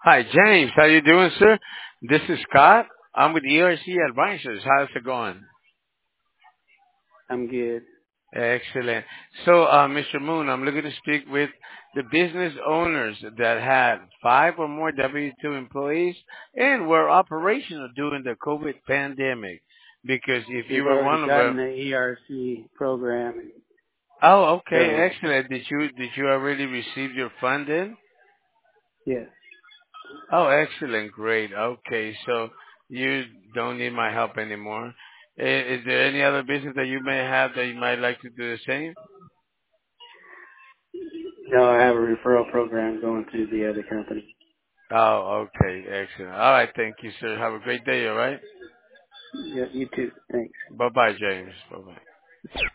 Hi, James. How you doing, sir? This is Scott. I'm with ERC Advisors. How's it going? I'm good. Excellent. So, Mr. Moon, I'm looking to speak with the business owners that had five or more W-2 employees and were operational during the COVID pandemic. Because if you We've were already one of gotten them, the ERC program, oh, okay, so excellent. Did you already receive your funding? yes. Oh, excellent. Great. Okay. So you don't need my help anymore. Is there any other business that you may have that you might like to do the same? No, I have a referral program going to the other company. Oh, okay. Excellent. All right. Thank you, sir. Have a great day. All right. Yeah, you too. Thanks. Bye-bye, James. Bye-bye.